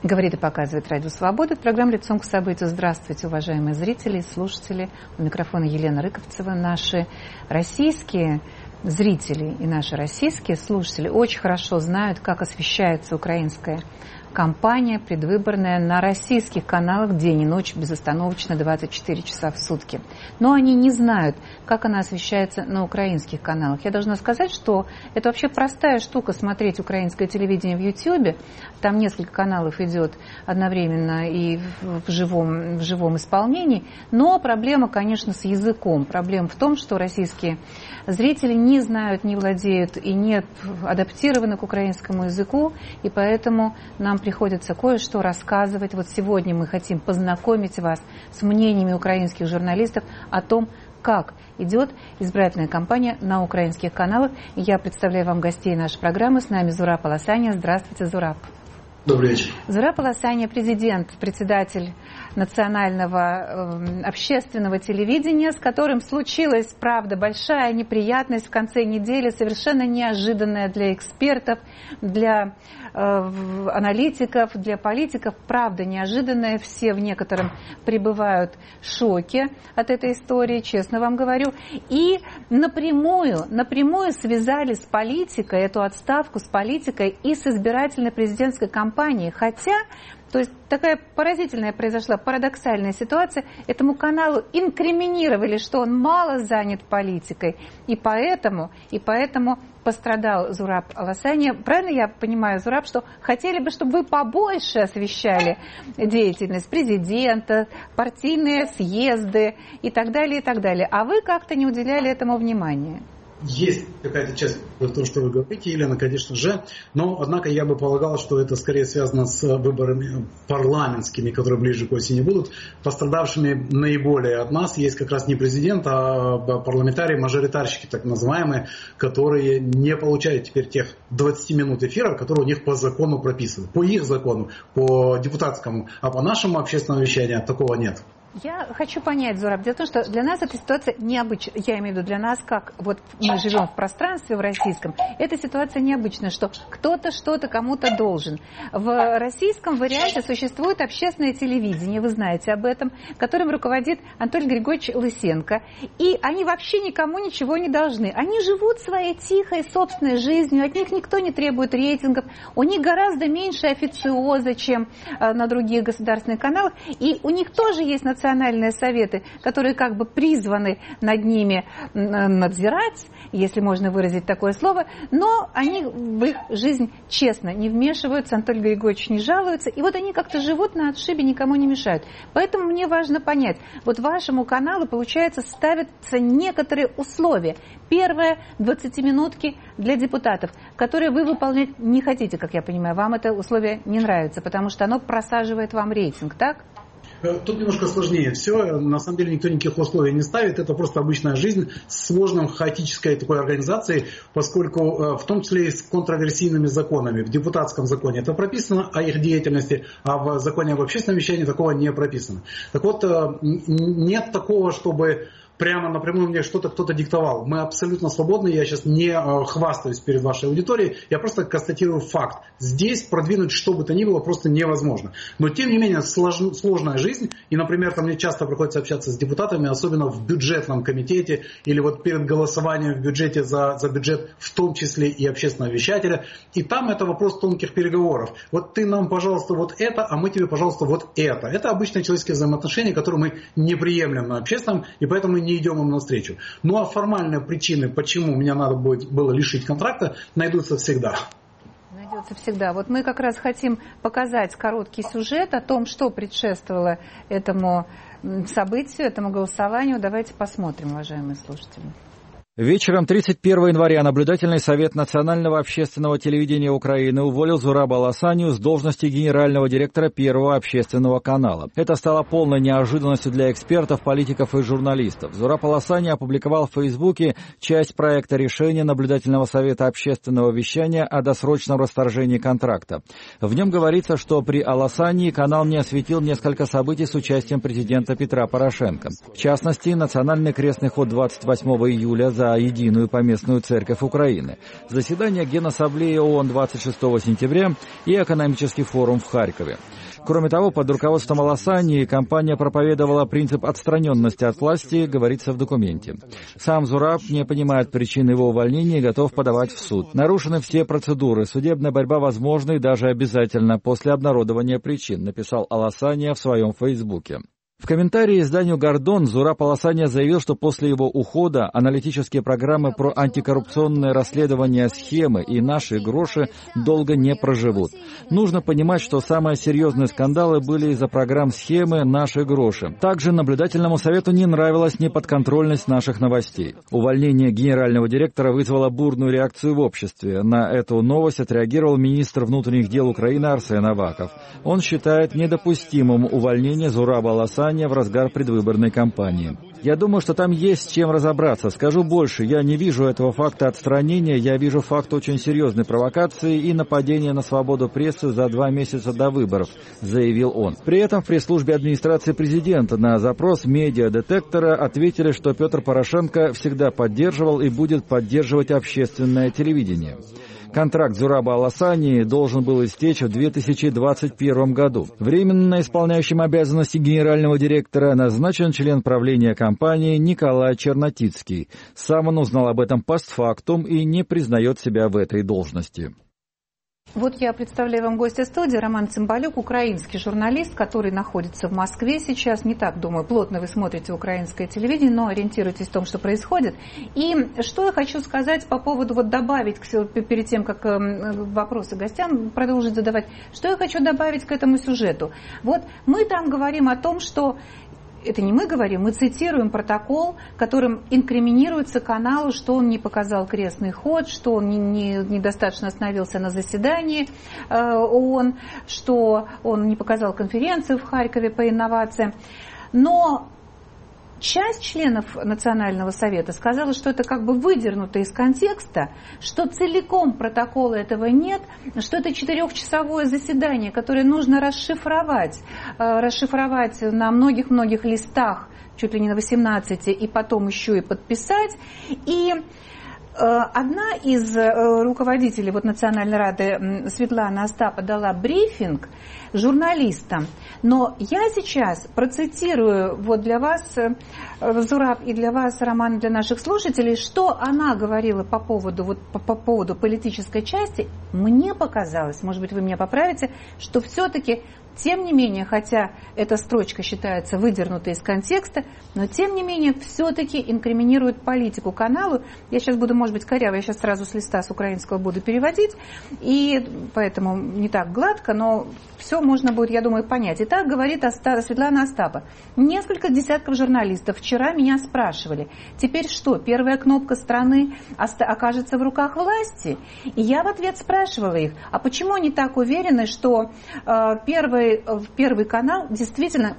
Говорит и показывает Радио Свобода. Программа «Лицом к событию». Здравствуйте, уважаемые зрители и слушатели. У микрофона Елена Рыковцева. Наши российские зрители и наши российские слушатели очень хорошо знают, как освещается украинская кампания предвыборная на российских каналах день и ночь безостановочно 24 часа в сутки. Но они не знают, как она освещается на украинских каналах. Я должна сказать, что это вообще простая штука смотреть украинское телевидение в Ютьюбе. Там несколько каналов идет одновременно и в живом исполнении. Но проблема, конечно, с языком. Проблема в том, что российские зрители не знают, не владеют и не адаптированы к украинскому языку. И поэтому нам приходится кое-что рассказывать. Вот сегодня мы хотим познакомить вас с мнениями украинских журналистов о том, как идет избирательная кампания на украинских каналах. И я представляю вам гостей нашей программы. С нами Зураб Аласаня. Здравствуйте, Зураб. Добрый вечер. Зураб Аласаня, председатель национального общественного телевидения, с которым случилась, правда, большая неприятность в конце недели, совершенно неожиданная для экспертов, для аналитиков, для политиков, правда, неожиданная. Все в некотором пребывают в шоке от этой истории, честно вам говорю. И напрямую связали с политикой, эту отставку с политикой и с избирательной президентской кампанией. Хотя, то есть такая поразительная произошла, парадоксальная ситуация. Этому каналу инкриминировали, что он мало занят политикой. И поэтому пострадал Зураб Аласаня. Правильно я понимаю, Зураб, что хотели бы, чтобы вы побольше освещали деятельность президента, партийные съезды и так далее, и так далее. А вы как-то не уделяли этому внимания. Есть какая-то часть в том, что вы говорите, Елена, конечно же, но, однако, я бы полагал, что это скорее связано с выборами парламентскими, которые ближе к осени будут. Пострадавшими наиболее от нас есть как раз не президент, а парламентарии, мажоритарщики так называемые, которые не получают теперь тех 20 минут эфира, которые у них по закону прописаны. По их закону, по депутатскому, а по нашему общественному вещанию такого нет. Я хочу понять, Зураб, дело в том, что для нас эта ситуация необычная. Я имею в виду для нас, как вот мы живем в пространстве в российском, эта ситуация необычная, что кто-то что-то кому-то должен. В российском варианте существует общественное телевидение, вы знаете об этом, которым руководит Анатолий Григорьевич Лысенко. И они вообще никому ничего не должны. Они живут своей тихой собственной жизнью, от них никто не требует рейтингов, у них гораздо меньше официоза, чем на других государственных каналах. И у них тоже есть национальные советы, которые как бы призваны над ними надзирать, если можно выразить такое слово, но они в их жизнь честно не вмешиваются, Анатолий Григорьевич не жалуется, и вот они как-то живут на отшибе, никому не мешают. Поэтому мне важно понять, вот вашему каналу, получается, ставятся некоторые условия. Первое, 20-минутки для депутатов, которые вы выполнять не хотите, как я понимаю, вам это условие не нравится, потому что оно просаживает вам рейтинг, так? Тут немножко сложнее все. На самом деле никто никаких условий не ставит. Это просто обычная жизнь с сложной, хаотической такой организацией, поскольку в том числе и с контроверсийными законами. В депутатском законе это прописано о их деятельности, а в законе об общественном вещании такого не прописано. Так вот, нет такого, чтобы прямо напрямую мне что-то кто-то диктовал. Мы абсолютно свободны, я сейчас не хвастаюсь перед вашей аудиторией, я просто констатирую факт. Здесь продвинуть что бы то ни было просто невозможно. Но тем не менее сложная жизнь, и, например, там мне часто приходится общаться с депутатами, особенно в бюджетном комитете, или вот перед голосованием в бюджете за бюджет, в том числе и общественного вещателя, и там это вопрос тонких переговоров. Вот ты нам, пожалуйста, вот это, а мы тебе, пожалуйста, вот это. Это обычные человеческие взаимоотношения, которые мы не приемлем на общественном, и поэтому не идем им навстречу. Ну а формальные причины, почему меня надо было лишить контракта, найдутся всегда. Найдется всегда. Вот мы как раз хотим показать короткий сюжет о том, что предшествовало этому событию, этому голосованию. Давайте посмотрим, уважаемые слушатели. Вечером 31 января наблюдательный совет Национального общественного телевидения Украины уволил Зураба Аласанию с должности генерального директора Первого общественного канала. Это стало полной неожиданностью для экспертов, политиков и журналистов. Зураб Аласаня опубликовал в Фейсбуке часть проекта решения Наблюдательного совета общественного вещания о досрочном расторжении контракта. В нем говорится, что при Аласании канал не осветил несколько событий с участием президента Петра Порошенко. В частности, национальный крестный ход 28 июля за за единую поместную церковь Украины, заседание Генассамблеи ООН 26 сентября и экономический форум в Харькове. Кроме того, под руководством Аласании компания проповедовала принцип отстраненности от власти, говорится в документе. Сам Зураб не понимает причин его увольнения и готов подавать в суд. Нарушены все процедуры. Судебная борьба возможна и даже обязательно после обнародования причин, написал Аласания в своем фейсбуке. В комментарии изданию «Гордон» Зураб Аласания заявил, что после его ухода аналитические программы про антикоррупционное расследование схемы и «Наши гроши» долго не проживут. Нужно понимать, что самые серьезные скандалы были из-за программ схемы «Наши гроши». Также наблюдательному совету не нравилась неподконтрольность наших новостей. Увольнение генерального директора вызвало бурную реакцию в обществе. На эту новость отреагировал министр внутренних дел Украины Арсен Аваков. Он считает недопустимым увольнение Зураба Аласания в разгар предвыборной кампании. Я думаю, что там есть с чем разобраться. Скажу больше, я не вижу этого факта отстранения, я вижу факт очень серьезной провокации и нападения на свободу прессы за 2 месяца до выборов, заявил он. При этом в пресс-службе администрации президента на запрос медиадетектора ответили, что Петр Порошенко всегда поддерживал и будет поддерживать общественное телевидение. Контракт Зураба Аласании должен был истечь в 2021 году. Временно исполняющим обязанности генерального директора назначен член правления компании Николай Чернотицкий. Сам он узнал об этом постфактум и не признает себя в этой должности. Вот я представляю вам гостя студии, Роман Цымбалюк, украинский журналист, который находится в Москве сейчас. Не так, думаю, плотно вы смотрите украинское телевидение, но ориентируйтесь в том, что происходит. И что я хочу сказать по поводу, вот добавить, перед тем, как вопросы гостям продолжить задавать, что я хочу добавить к этому сюжету. Вот мы там говорим о том, что это не мы говорим, мы цитируем протокол, которым инкриминируется каналу, что он не показал крестный ход, что он недостаточно остановился на заседании ООН, что он не показал конференцию в Харькове по инновациям. Но часть членов Национального совета сказала, что это как бы выдернуто из контекста, что целиком протокола этого нет, что это 4-часовое заседание, которое нужно расшифровать на многих-многих листах, чуть ли не на 18, и потом еще и подписать. И одна из руководителей Национальной рады, Светлана Остапа, дала брифинг журналистам. Но я сейчас процитирую для вас, Зураб, и для вас, Роман, для наших слушателей, что она говорила по поводу политической части. Мне показалось, может быть, вы меня поправите, что все-таки, тем не менее, хотя эта строчка считается выдернутой из контекста, но тем не менее все-таки инкриминирует политику каналу. Я сейчас буду, может быть, коряво, я сейчас сразу с листа с украинского буду переводить, и поэтому не так гладко, но все можно будет, я думаю, понять. Итак, говорит Светлана Остапа. Несколько десятков журналистов вчера меня спрашивали, теперь что, первая кнопка страны окажется в руках власти? И я в ответ спрашивала их, а почему они так уверены, что Первый канал действительно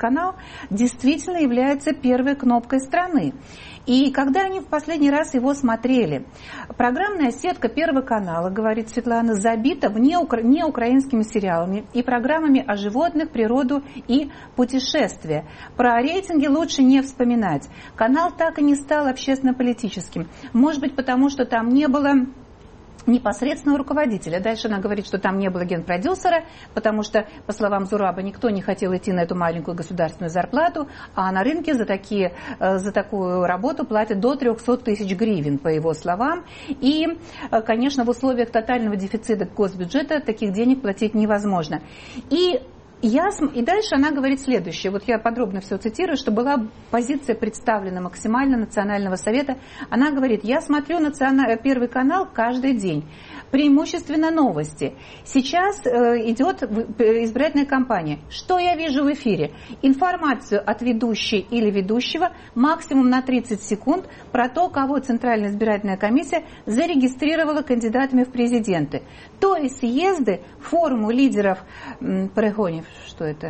является первой кнопкой страны. И когда они в последний раз его смотрели, программная сетка Первого канала, говорит Светлана, забита неукраинскими сериалами и программами о животных, природу и путешествия. Про рейтинги лучше не вспоминать. Канал так и не стал общественно-политическим. Может быть, потому что там не было непосредственного руководителя. Дальше она говорит, что там не было генпродюсера, потому что, по словам Зураба, никто не хотел идти на эту маленькую государственную зарплату, а на рынке за такую работу платят до 300 тысяч гривен, по его словам. И, конечно, в условиях тотального дефицита госбюджета таких денег платить невозможно. И дальше она говорит следующее. Вот я подробно все цитирую, что была позиция представлена максимально Национального совета. Она говорит, я смотрю Первый канал каждый день. Преимущественно новости. Сейчас идет избирательная кампания. Что я вижу в эфире? Информацию от ведущей или ведущего максимум на 30 секунд про то, кого Центральная избирательная комиссия зарегистрировала кандидатами в президенты. То есть съезды, форуму лидеров перегонов, что это?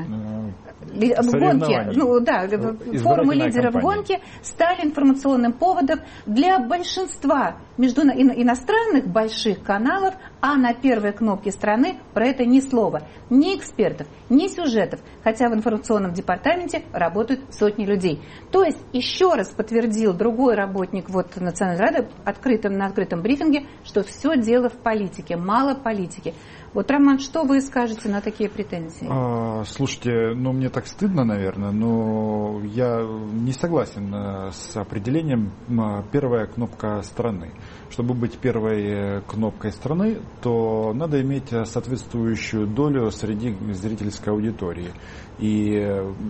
Гонки. Форумы лидеров гонки стали информационным поводом для большинства иностранных больших каналов А на первой кнопке страны про это ни слова. Ни экспертов, ни сюжетов. Хотя в информационном департаменте работают сотни людей. То есть, еще раз подтвердил другой работник Национальной рады на открытом брифинге, что все дело в политике, мало политики. Роман, что вы скажете на такие претензии? Слушайте, мне так стыдно, наверное, но я не согласен с определением «первая кнопка страны». Чтобы быть первой кнопкой страны, то надо иметь соответствующую долю среди зрительской аудитории. И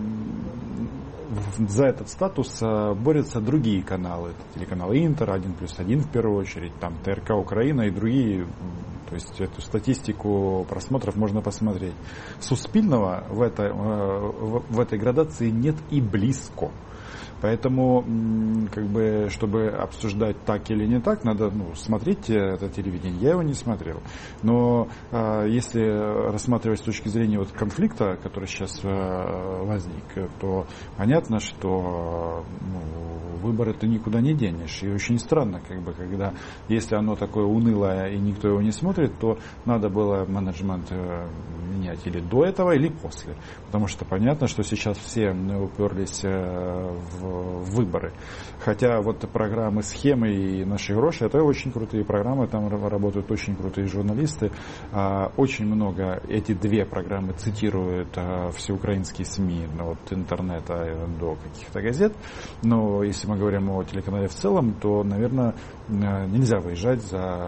за этот статус борются другие каналы. Телеканал Интер, 1+1 в первую очередь, там ТРК Украина и другие. То есть эту статистику просмотров можно посмотреть. Суспильного в этой градации нет и близко. Поэтому, чтобы обсуждать так или не так, надо смотреть это телевидение. Я его не смотрел. Но если рассматривать с точки зрения конфликта, который сейчас возник, то понятно, что выборы ты никуда не денешь. И очень странно, когда, если оно такое унылое и никто его не смотрит, то надо было менеджмент менять или до этого, или после. Потому что понятно, что сейчас все уперлись в выборы. Хотя программы «Схемы» и «Наши гроши» — это очень крутые программы, там работают очень крутые журналисты. Очень много эти две программы цитируют всеукраинские СМИ, от интернета до каких-то газет. Но если мы говорим о телеканале в целом, то, наверное, нельзя выезжать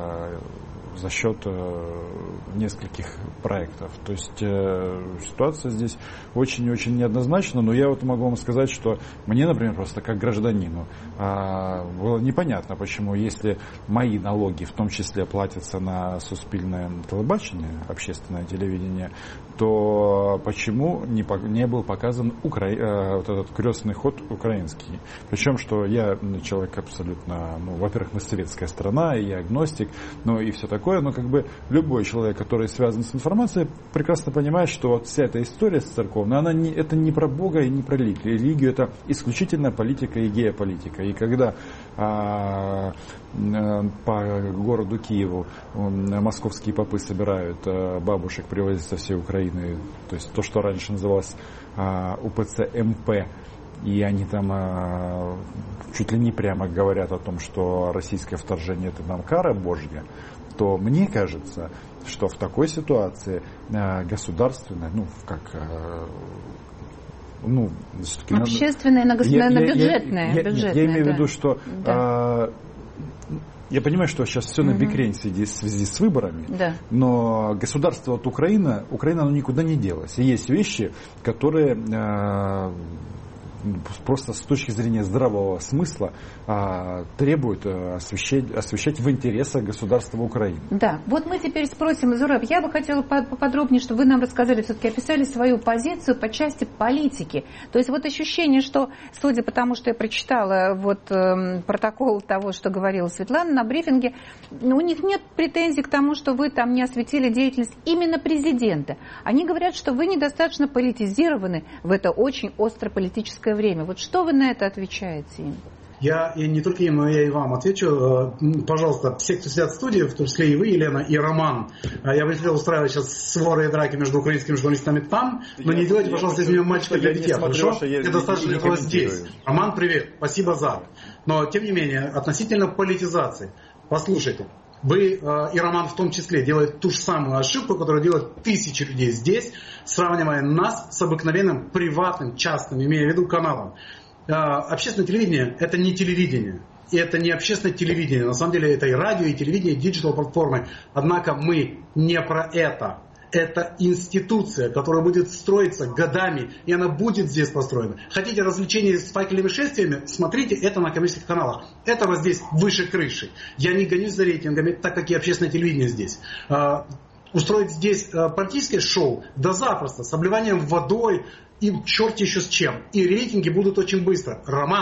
за счет нескольких проектов. То есть ситуация здесь очень-очень неоднозначна, но я могу вам сказать, что мне, например, просто как гражданину было непонятно, почему, если мои налоги в том числе платятся на суспільное телебачение, общественное телевидение, то почему не был показан этот крестный ход украинский? Причем, что я человек абсолютно, во-первых, мы советская страна, и я агностик, и все такое, но любой человек, который связан с информацией, прекрасно понимает, что вся эта история церковная, это не про Бога и не про религию. Религию — это исключительно политика и геополитика. И когда по городу Киеву московские попы собирают бабушек, привозят со всей Украины, то есть то, что раньше называлось УПЦ МП, и они там чуть ли не прямо говорят о том, что российское вторжение — это нам кара Божья, то мне кажется, что в такой ситуации государственное, общественное, бюджетное. Я имею в виду, что я понимаю, что сейчас все на бекрень в связи с выборами, но государство Украина оно никуда не делось. И есть вещи, которые просто с точки зрения здравого смысла требуют освещать в интересах государства Украины. Да, мы теперь спросим, Зураб, я бы хотела поподробнее, чтобы вы нам рассказали, все-таки описали свою позицию по части политики. То есть ощущение, что, судя по тому, что я прочитала протокол того, что говорила Светлана на брифинге, у них нет претензий к тому, что вы там не осветили деятельность именно президента. Они говорят, что вы недостаточно политизированы в это очень остро политическое время. Что вы на это отвечаете им? Я не только им, но я и вам отвечу. Пожалуйста, все, кто сидят в студии, в том числе и вы, Елена, и Роман, я бы не хотел устраивать сейчас своры и драки между украинскими журналистами там, но не делайте, пожалуйста, из меня мальчика для детей, хорошо? Я достаточно легко здесь. Роман, привет, спасибо за. Но, тем не менее, относительно политизации, послушайте. Вы и Роман в том числе делаете ту же самую ошибку, которую делают тысячи людей здесь, сравнивая нас с обыкновенным приватным, частным, имея в виду каналом. Общественное телевидение – это не телевидение. И это не общественное телевидение. На самом деле это и радио, и телевидение, и диджитал-платформы. Однако мы не про это. Это институция, которая будет строиться годами, и она будет здесь построена. Хотите развлечения с факельными шествиями? Смотрите это на коммерческих каналах. Этого здесь выше крыши. Я не гонюсь за рейтингами, так как и общественное телевидение здесь. Устроить здесь политическое шоу? Да запросто, с обливанием водой и черт еще с чем. И рейтинги будут очень быстро. Роман,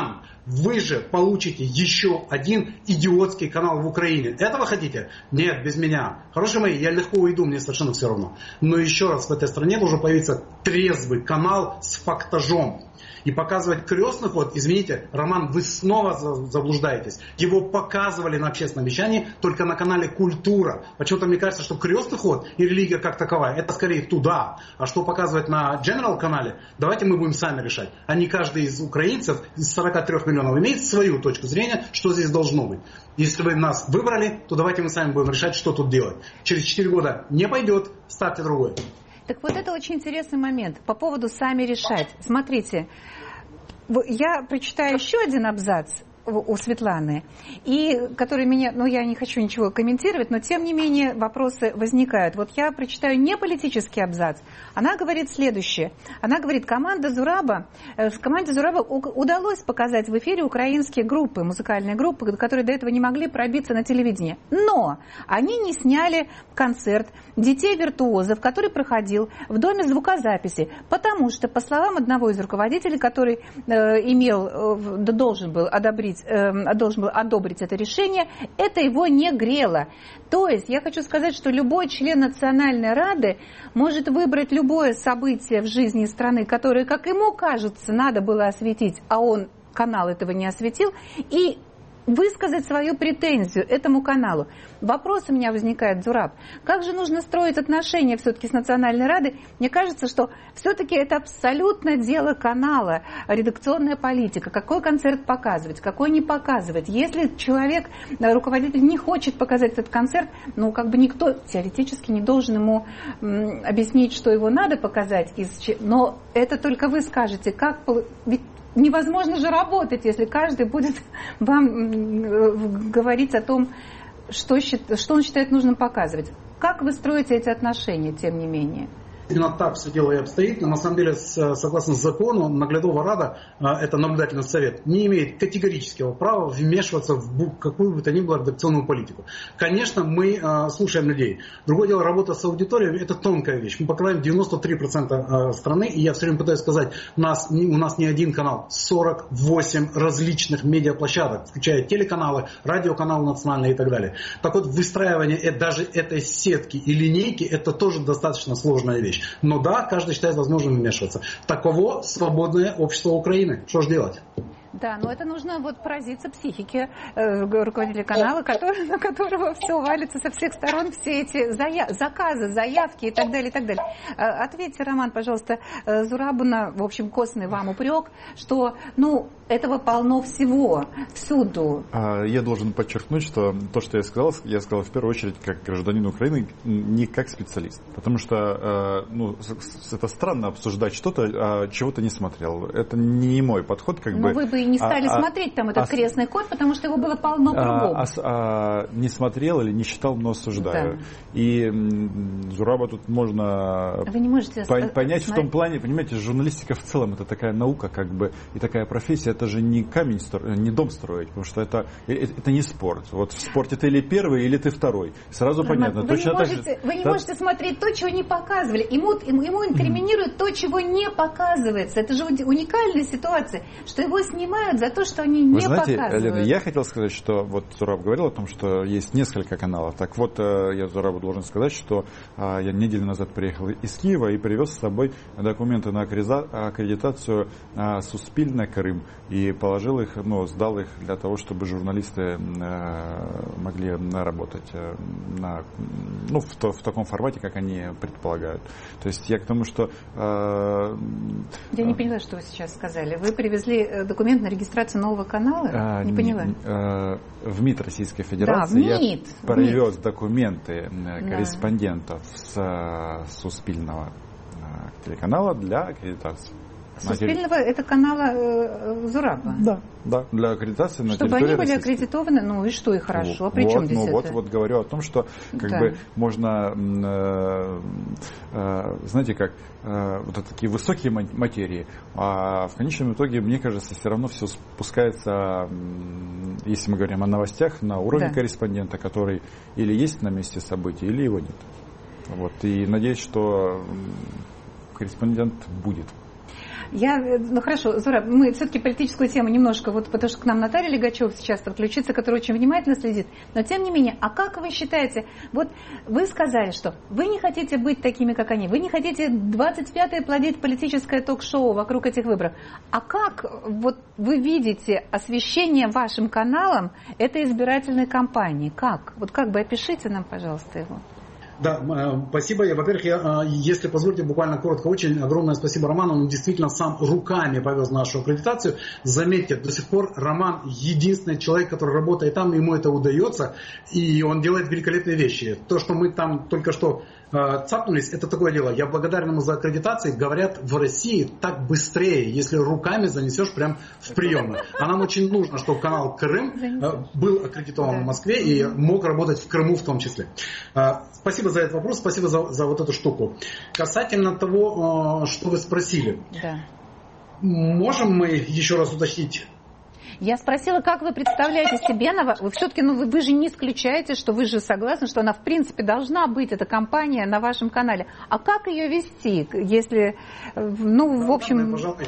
вы же получите еще один идиотский канал в Украине. Этого хотите? Нет, без меня. Хорошие мои, я легко уйду, мне совершенно все равно. Но еще раз, в этой стране должен появиться трезвый канал с фактажом. И показывать крестных, вот, извините, Роман, вы снова заблуждаетесь. Его показывали на общественном вещании только на канале «Культура». Почему-то мне кажется, что крестный ход и религия как таковая, это скорее туда. А что показывать на General канале, давайте мы будем сами решать. А не каждый из украинцев, из 43 миллионов, имеет свою точку зрения, что здесь должно быть. Если вы нас выбрали, то давайте мы сами будем решать, что тут делать. Через 4 года не пойдет, ставьте другой. Так вот это очень интересный момент по поводу «сами решать». Смотрите, я прочитаю еще один абзац у Светланы, и который меня, я не хочу ничего комментировать, но тем не менее вопросы возникают. Вот я прочитаю не политический абзац. Она говорит следующее. Она говорит, команде Зураба удалось показать в эфире украинские группы, музыкальные группы, которые до этого не могли пробиться на телевидение. Но они не сняли концерт детей-виртуозов, который проходил в доме звукозаписи, потому что, по словам одного из руководителей, который должен был одобрить это решение, это его не грело. То есть я хочу сказать, что любой член Национальной Рады может выбрать любое событие в жизни страны, которое, как ему кажется, надо было осветить, а канал этого не осветил, и высказать свою претензию этому каналу. Вопрос у меня возникает, Зураб, как же нужно строить отношения все-таки с Национальной Радой? Мне кажется, что все-таки это абсолютно дело канала, редакционная политика, какой концерт показывать, какой не показывать. Если человек, руководитель не хочет показать этот концерт, никто теоретически не должен ему объяснить, что его надо показать, но это только вы скажете, ведь невозможно же работать, если каждый будет вам говорить о том, что он считает нужным показывать. Как вы строите эти отношения, тем не менее? Именно так все дело и обстоит. Но на самом деле, согласно закону, Наглядова Рада, это наблюдательный совет, не имеет категорического права вмешиваться в какую бы то ни было редакционную политику. Конечно, мы слушаем людей. Другое дело, работа с аудиторией – это тонкая вещь. Мы покрываем 93% страны, и я все время пытаюсь сказать, у нас не один канал, 48 различных медиаплощадок, включая телеканалы, радиоканалы национальные и так далее. Так вот, выстраивание даже этой сетки и линейки – это тоже достаточно сложная вещь. Но да, каждый считает возможным вмешиваться. Таково свободное общество Украины. Что же делать? Да, но это нужно поразиться психике руководителя канала, на которого все валится со всех сторон, все эти заказы, заявки и так далее, и так далее. Ответьте, Роман, пожалуйста, Зурабу на, в общем, костный вам упрек, что, этого полно всего, всюду. Я должен подчеркнуть, что то, что я сказал в первую очередь как гражданин Украины, не как специалист. Потому что, это странно обсуждать что-то, чего ты не смотрел. Это не мой подход, Но вы бы и не стали смотреть там этот крестный ход, потому что его было полно кругом. Не смотрел или не читал, но осуждаю. Да. И Зураба тут можно понять в том плане, понимаете, журналистика в целом это такая наука, и такая профессия, это же не камень, не дом строить, потому что это не спорт. Вот в спорте ты или первый, или ты второй. Сразу понятно. Вы не можете смотреть то, чего не показывали. Ему инкриминируют то, чего не показывается. Это же уникальная ситуация, что его снимают за то, что они не показывают. Лена, я хотел сказать, что Зураб говорил о том, что есть несколько каналов. Так вот, я Зурабу должен сказать, что я неделю назад приехал из Киева и привез с собой документы на аккредитацию Суспільне Крым и положил их, сдал их для того, чтобы журналисты могли работать в таком формате, как они предполагают. То есть я к тому, что... Я не поняла, что вы сейчас сказали. Вы привезли документ на регистрацию нового канала? Не поняла. В МИД Российской Федерации я привез документы корреспондентов с Суспільного телеканала для аккредитации. Суспільного это канала Зураба? Да, для аккредитации на чтобы территории они были аккредитованы, и что, и хорошо. А при чем здесь это? Вот говорю о том, что можно, знаете как, такие высокие материи, а в конечном итоге, мне кажется, все равно все спускается, если мы говорим о новостях, на уровень корреспондента, который или есть на месте событий, или его нет. И надеюсь, что корреспондент будет. Ну хорошо, Зураб, мы все-таки политическую тему немножко, вот потому что к нам Наталья Легачева сейчас подключится, которая очень внимательно следит. Но тем не менее, а как вы считаете, вот вы сказали, что вы не хотите быть такими, как они, вы не хотите 25-е плодить политическое ток-шоу вокруг этих выборов. А как вот вы видите освещение вашим каналом этой избирательной кампании? Как? Вот как бы опишите нам, пожалуйста, его. Да, спасибо. Во-первых, если позволите, буквально коротко, очень огромное спасибо Роману. Он действительно сам руками повез нашу аккредитацию. Заметьте, до сих пор Роман единственный человек, который работает там, ему это удается, и он делает великолепные вещи. То, что мы там только что цапнулись, это такое дело. Я благодарен ему за аккредитации. Говорят, в России так быстрее, если руками занесешь прям в приемную. А нам очень нужно, чтобы канал Крым был аккредитован в Москве и мог работать в Крыму в том числе. Спасибо за этот вопрос, спасибо за вот эту штуку. Касательно того, что вы спросили. Да. Можем мы еще раз уточнить? Я спросила, как вы представляете себе, вы все-таки, вы же не исключаете, что вы же согласны, что она в принципе должна быть, эта кампания на вашем канале. А как ее вести, если, в общем... Пожалуй,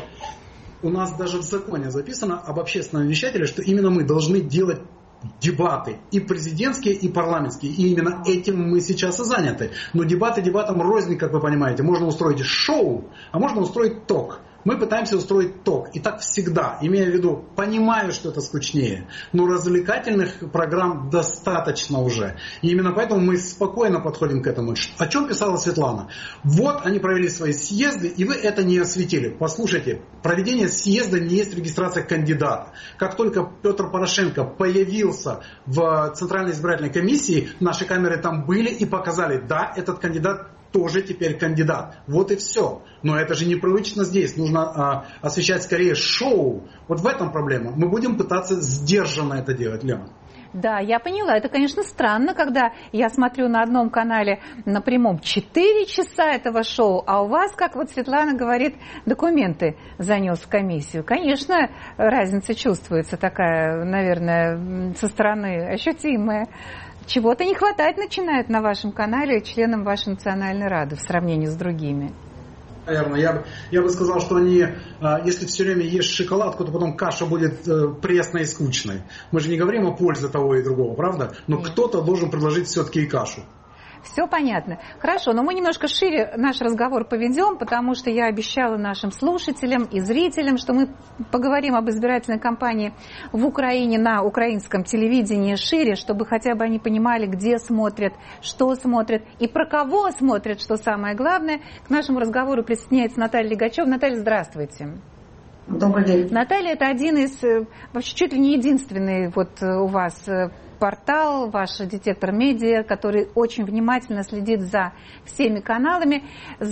у нас даже в законе записано об общественном вещателе, что именно мы должны делать дебаты, и президентские, и парламентские. И именно этим мы сейчас и заняты. Но дебаты дебатам рознь, как вы понимаете. Можно устроить шоу, а можно устроить ток. Мы пытаемся устроить ток. И так всегда, имея в виду, понимаю, что это скучнее, но развлекательных программ достаточно уже. И именно поэтому мы спокойно подходим к этому. О чем писала Светлана? Вот они провели свои съезды, и вы это не осветили. Послушайте, проведение съезда не есть регистрация кандидата. Как только Петр Порошенко появился в Центральной избирательной комиссии, наши камеры там были и показали, да, этот кандидат тоже теперь кандидат. Вот и все. Но это же непривычно здесь. Нужно освещать скорее шоу. Вот в этом проблема. Мы будем пытаться сдержанно это делать, Лена. Да, я поняла. Это, конечно, странно, когда я смотрю на одном канале на прямом 4 часа этого шоу, а у вас, как вот Светлана говорит, документы занес в комиссию. Конечно, разница чувствуется такая, наверное, со стороны ощутимая. Чего-то не хватать начинает на вашем канале членам вашей Национальной Рады в сравнении с другими. Наверное, я бы сказал, что они, если все время ешь шоколадку, то потом каша будет пресной и скучной. Мы же не говорим о пользе того и другого, правда? Но нет. Кто-то должен предложить все-таки и кашу. Все понятно. Хорошо, но мы немножко шире наш разговор поведем, потому что я обещала нашим слушателям и зрителям, что мы поговорим об избирательной кампании в Украине на украинском телевидении шире, чтобы хотя бы они понимали, где смотрят, что смотрят и про кого смотрят, что самое главное. К нашему разговору присоединяется Наталья Легачева. Наталья, здравствуйте. Добрый день. Наталья, это один из, вообще чуть ли не единственный вот у вас портал, ваш детектор медиа, который очень внимательно следит за всеми каналами,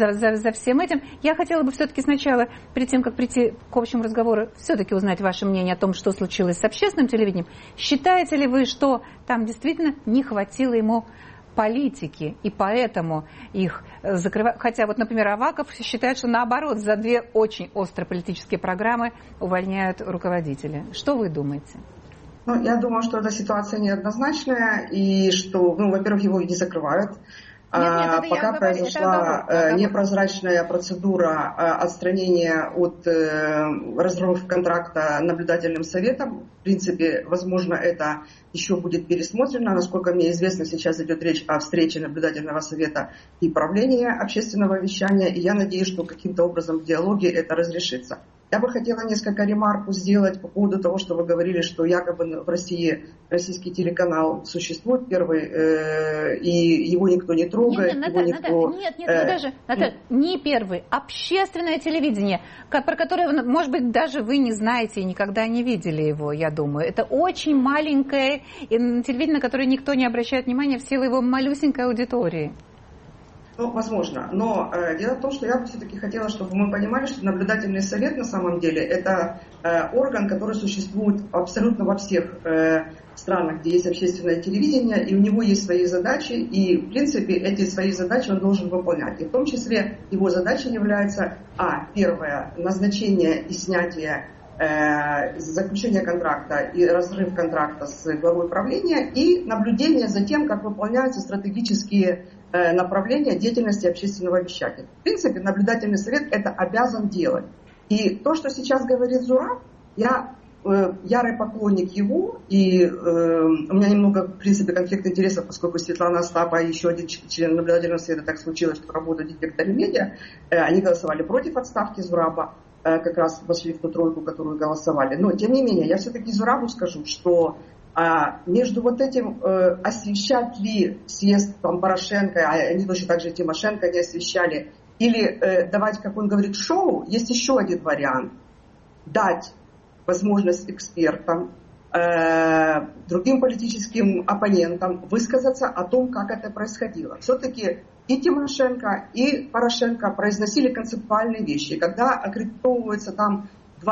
за всем этим. Я хотела бы все-таки сначала, перед тем, как прийти к общему разговору, все-таки узнать ваше мнение о том, что случилось с общественным телевидением. Считаете ли вы, что там действительно не хватило ему политики, и поэтому их закрывают? Хотя вот, например, Аваков считает, что наоборот, за 2 очень острые политические программы увольняют руководителя. Что вы думаете? Ну, я думаю, что эта ситуация неоднозначная, и что, во-первых, его не закрывают. Пока произошла непрозрачная процедура отстранения от разрывов контракта наблюдательным советом. В принципе, возможно, это еще будет пересмотрено. Насколько мне известно, сейчас идет речь о встрече наблюдательного совета и правления общественного вещания. И я надеюсь, что каким-то образом в диалоге это разрешится. Я бы хотела несколько ремарку сделать по поводу того, что вы говорили, что якобы в России российский телеканал существует первый, и его никто не трогает. Нет, Наталья, не первый. Общественное телевидение, про которое, может быть, даже вы не знаете и никогда не видели его, я думаю. Это очень маленькое телевидение, на которое никто не обращает внимания в силу его малюсенькой аудитории. Ну, возможно. Но дело в том, что я бы все-таки хотела, чтобы мы понимали, что наблюдательный совет на самом деле это орган, который существует абсолютно во всех странах, где есть общественное телевидение, и у него есть свои задачи, и, в принципе, эти свои задачи он должен выполнять. И в том числе его задачей является, первое, назначение и снятие заключение контракта и разрыв контракта с главой правления и наблюдение за тем, как выполняются стратегические направления деятельности общественного вещания. В принципе, наблюдательный совет это обязан делать. И то, что сейчас говорит Зураб, я ярый поклонник его, и у меня немного, в принципе, конфликт интересов, поскольку Светлана Остапа и еще один член наблюдательного совета, так случилось, что работают в директоре медиа, они голосовали против отставки Зураба, как раз вошли в ту тройку, которую голосовали. Но, тем не менее, я все-таки Зурабу скажу, что между вот этим, освещать ли съезд там, Порошенко, а они точно так же Тимошенко не освещали, или давать, как он говорит, шоу, есть еще один вариант. Дать возможность экспертам, другим политическим оппонентам высказаться о том, как это происходило. Все-таки и Тимошенко, и Порошенко произносили концептуальные вещи. Когда аккредитовываются там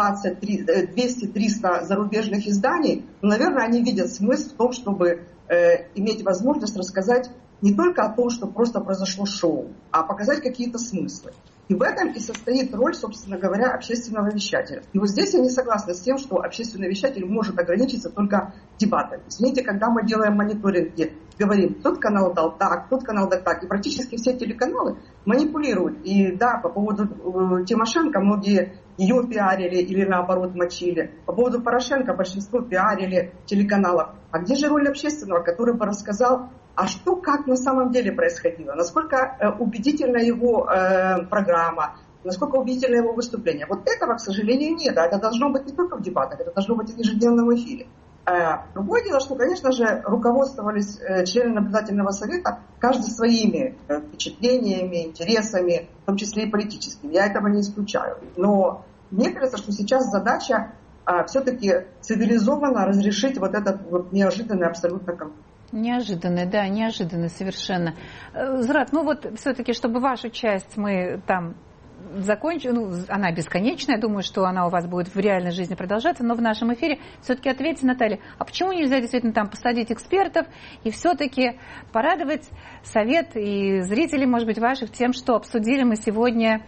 200-300 зарубежных изданий, наверное, они видят смысл в том, чтобы иметь возможность рассказать не только о том, что просто произошло шоу, а показать какие-то смыслы. И в этом и состоит роль, собственно говоря, общественного вещателя. И вот здесь я не согласна с тем, что общественный вещатель может ограничиться только дебатами. Извините, когда мы делаем мониторинг, где говорим, тот канал дал так, тот канал дал так, и практически все телеканалы манипулируют. И да, по поводу Тимошенко многие ее пиарили или наоборот мочили. По поводу Порошенко большинство пиарили телеканалов. А где же роль общественного, который бы рассказал, а что, как на самом деле происходило, насколько убедительна его программа, насколько убедительно его выступление. Вот этого, к сожалению, нет. Это должно быть не только в дебатах, это должно быть в ежедневном эфире. Другое дело, что, конечно же, руководствовались члены наблюдательного совета каждый своими впечатлениями, интересами, в том числе и политическими. Я этого не исключаю. Но мне кажется, что сейчас задача все-таки цивилизованно разрешить вот этот вот неожиданный абсолютно конфликт. Неожиданный, да, неожиданный совершенно. Зураб, ну вот все-таки, чтобы вашу часть мы там закончили, ну, она бесконечная, я думаю, что она у вас будет в реальной жизни продолжаться, но в нашем эфире все-таки ответьте, Наталья, а почему нельзя действительно там посадить экспертов и все-таки порадовать совет и зрителей, может быть, ваших тем, что обсудили мы сегодня.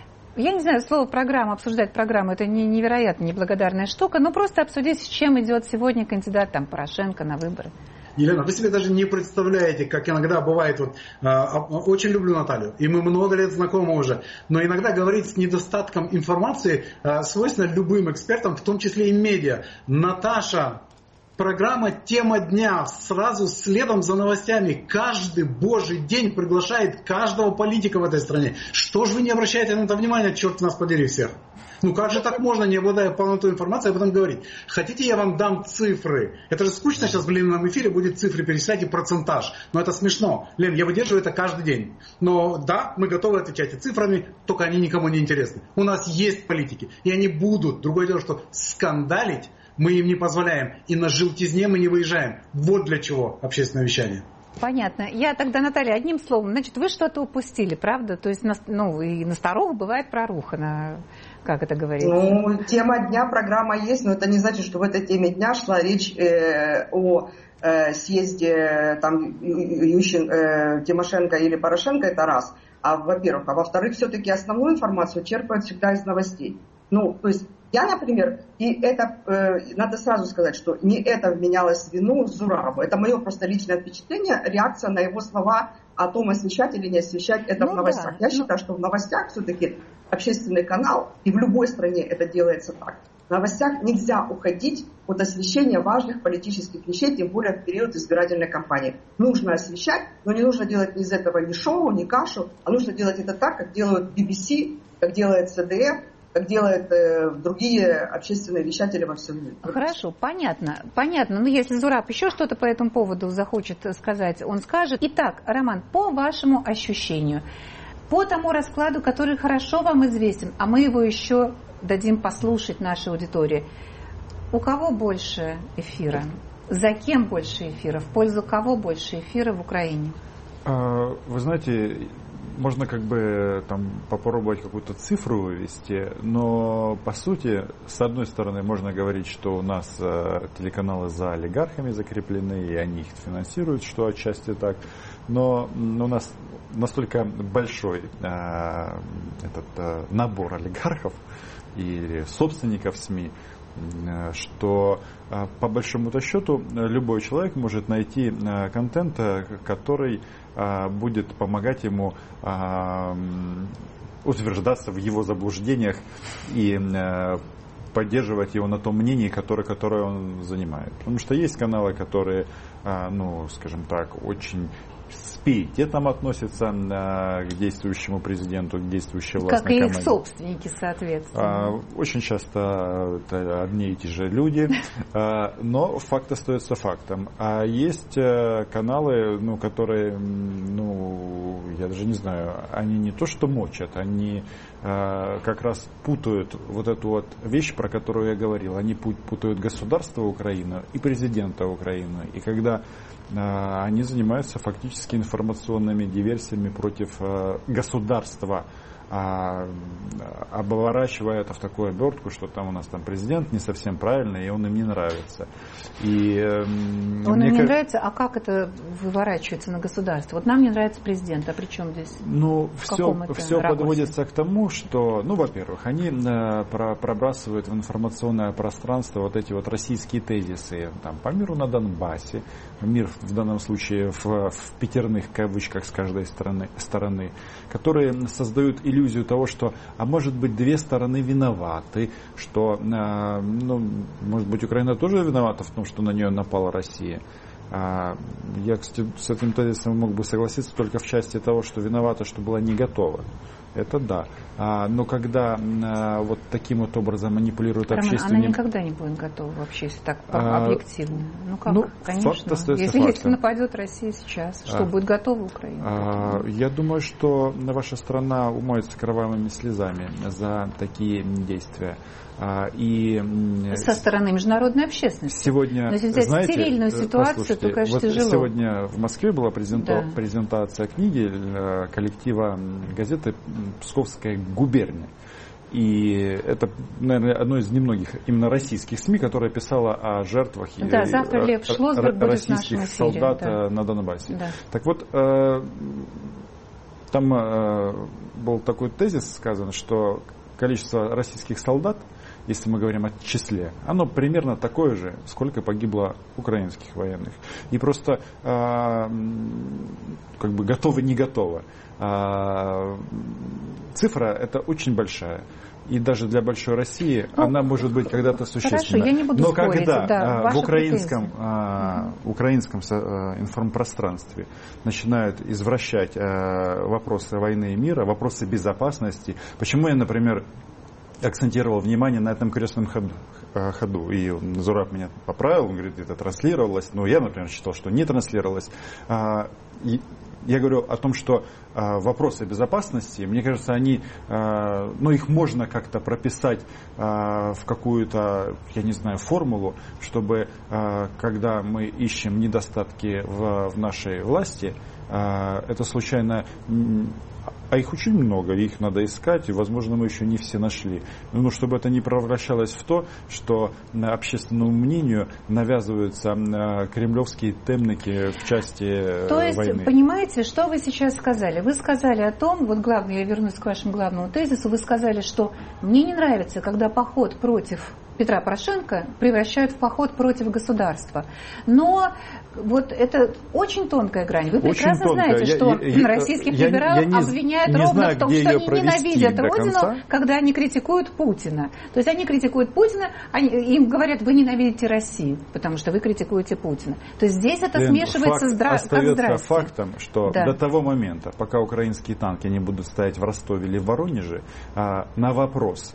Я не знаю, слово программа, обсуждать программу, это невероятно неблагодарная штука, но просто обсудить, с чем идет сегодня кандидат там, Порошенко на выборы. Елена, вы себе даже не представляете, как иногда бывает, вот, очень люблю Наталью, и мы много лет знакомы уже, но иногда говорить с недостатком информации свойственно любым экспертам, в том числе и медиа. Наташа, программа «Тема дня» сразу следом за новостями каждый божий день приглашает каждого политика в этой стране. Что же вы не обращаете на это внимания, черт нас подери всех? Ну как же так можно, не обладая полнотой информации, об этом говорить? Хотите, я вам дам цифры? Это же скучно сейчас в длинном эфире будет цифры перечислять и процентаж. Но это смешно. Лен, я выдерживаю это каждый день. Но да, мы готовы отвечать и цифрами, только они никому не интересны. У нас есть политики, и они будут. Другое дело, что скандалить мы им не позволяем. И на желтизне мы не выезжаем. Вот для чего общественное вещание. Понятно. Я тогда, Наталья, одним словом, значит, вы что-то упустили, правда? То есть, ну, и на старуху бывает проруха, как это говорится? Ну, тема дня, программа есть, но это не значит, что в этой теме дня шла речь о съезде там, Тимошенко или Порошенко, это раз. Во-первых. А во-вторых, все-таки основную информацию черпают всегда из новостей. Ну, то есть, я, например, и это, надо сразу сказать, что не это вменялось в вину Зурабу. Это мое просто личное впечатление, реакция на его слова о том, освещать или не освещать это в новостях. Да. Я считаю, что в новостях все-таки общественный канал, и в любой стране это делается так. В новостях нельзя уходить от освещения важных политических вещей, тем более в период избирательной кампании. Нужно освещать, но не нужно делать из этого ни шоу, ни кашу, а нужно делать это так, как делают BBC, как делает СДФ, как делают другие общественные вещатели во всем мире. Хорошо, понятно. Но если Зураб еще что-то по этому поводу захочет сказать, он скажет. Итак, Роман, по вашему ощущению, по тому раскладу, который хорошо вам известен, а мы его еще дадим послушать нашей аудитории, у кого больше эфира? За кем больше эфира? В пользу кого больше эфира в Украине? Вы знаете, можно как бы там попробовать какую-то цифру вывести, но по сути, с одной стороны, можно говорить, что у нас телеканалы за олигархами закреплены, и они их финансируют, что отчасти так, но у нас настолько большой этот набор олигархов и собственников СМИ, что по большому-то счету любой человек может найти контент, который будет помогать ему утверждаться в его заблуждениях и поддерживать его на том мнении, которое он занимает. Потому что есть каналы, которые, скажем так, очень с пиететом относятся к действующему президенту, к действующей властной команде. Как и их собственники, соответственно. Очень часто это одни и те же люди, но факт остается фактом. А есть каналы, которые, я даже не знаю, они не то что мочат, они как раз путают вот эту вот вещь, про которую я говорил. Они путают государство Украины и президента Украины. И когда они занимаются фактически информационными диверсиями против государства, оборачивая это в такую обертку, что там у нас там президент не совсем правильный, и он им не нравится. Он им не нравится, а как это выворачивается на государство? Вот нам не нравится президент, а при чем здесь? Все подводится к тому, что, во-первых, они пробрасывают в информационное пространство вот эти вот российские тезисы там, по миру на Донбассе, мир в данном случае в пятерных кавычках с каждой стороны, которые создают иллюзию того, что, может быть, две стороны виноваты, что, может быть, Украина тоже виновата в том, что на нее напала Россия. Я, кстати, с этим тезисом мог бы согласиться только в части того, что виновата, что была не готова. Это да. Но когда вот таким вот образом манипулируют общественным... Она никогда не будет готова вообще, если так объективно. Конечно. Если нападет Россия сейчас, что будет готова Украина? Я думаю, что наша страна умоется кровавыми слезами за такие действия. Со стороны международной общественности. Сегодня, но если взять стерильную ситуацию, то, конечно, тяжело. Сегодня в Москве была презентация книги коллектива газеты «Псковская губерния». И это, наверное, одно из немногих именно российских СМИ, которое писало о жертвах завтра Лев Шлосберг будет российских солдат на Донбассе. Да. Так вот, там был такой тезис сказан, что количество российских солдат, если мы говорим о числе, оно примерно такое же, сколько погибло украинских военных. И просто готово, не готово. Цифра это очень большая. И даже для большой России она может быть когда-то существенна. Хорошо, я не буду но спорить, когда в украинском информпространстве начинают извращать вопросы войны и мира, вопросы безопасности, почему я, например, акцентировал внимание на этом крестном ходу. И Зураб меня поправил, он говорит, это транслировалось. Но я, например, считал, что не транслировалось. Я говорю о том, что вопросы безопасности, мне кажется, они, их можно как-то прописать в какую-то, я не знаю, формулу, чтобы, когда мы ищем недостатки в нашей власти, это случайно... А их очень много, их надо искать, и, возможно, мы еще не все нашли. Но чтобы это не превращалось в то, что общественному мнению навязываются кремлевские темники в части войны. То есть, понимаете, что вы сейчас сказали? Вы сказали о том, вот главное, я вернусь к вашему главному тезису, вы сказали, что мне не нравится, когда поход против Петра Порошенко превращают в поход против государства. Но вот это очень тонкая грань. Вы прекрасно знаете, что российских либералов обвиняют ровно в том, что они ненавидят Родину, когда они критикуют Путина. То есть они критикуют Путина, им говорят, вы ненавидите Россию, потому что вы критикуете Путина. То есть здесь это смешивается как здрасте. Остается фактом, что до того момента, пока украинские танки не будут стоять в Ростове или в Воронеже, на вопрос,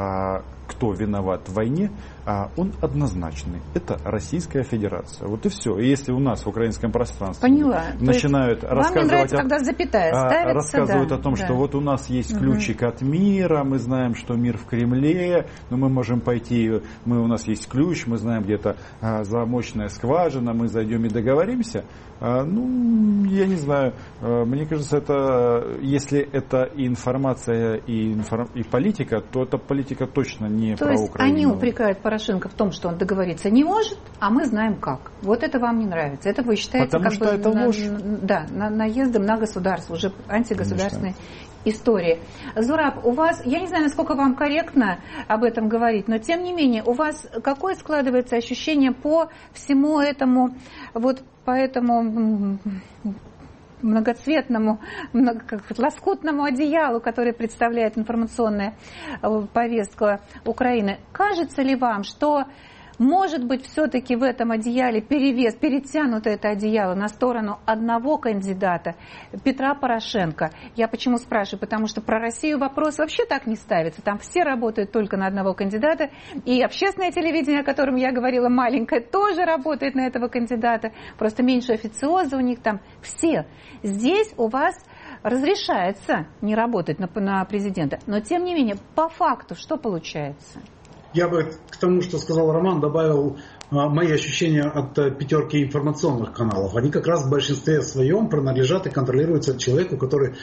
кто виноват в войне, он однозначный. Это Российская Федерация. Вот и все. И если у нас в украинском пространстве начинают рассказывать, вам не нравится, когда запятая ставится, рассказывают о том, что вот у нас есть ключик от мира, мы знаем, что мир в Кремле, но мы можем пойти, у нас есть ключ, мы знаем, где то замочная скважина, мы зайдем и договоримся. Я не знаю, мне кажется, это, если это и информация, и политика, то эта политика точно не про Украину. То есть они упрекают Порошенко в том, что он договориться не может, а мы знаем как. Вот это вам не нравится. Это вы считаете потому что это ложь. Наездом на государство, уже антигосударственной истории. Зураб, у вас, я не знаю, насколько вам корректно об этом говорить, но тем не менее, у вас какое складывается ощущение по всему этому, вот по этому многоцветному, лоскутному одеялу, которое представляет информационная повестка Украины. Кажется ли вам, что может быть все-таки в этом одеяле перетянуто это одеяло на сторону одного кандидата, Петра Порошенко? Я почему спрашиваю? Потому что про Россию вопрос вообще так не ставится. Там все работают только на одного кандидата. И общественное телевидение, о котором я говорила, маленькое, тоже работает на этого кандидата. Просто меньше официоза у них там. Все. Здесь у вас разрешается не работать на президента. Но тем не менее, по факту, что получается? Я бы к тому, что сказал Роман, добавил мои ощущения от пятерки информационных каналов. Они как раз в большинстве своем принадлежат и контролируются человеку, который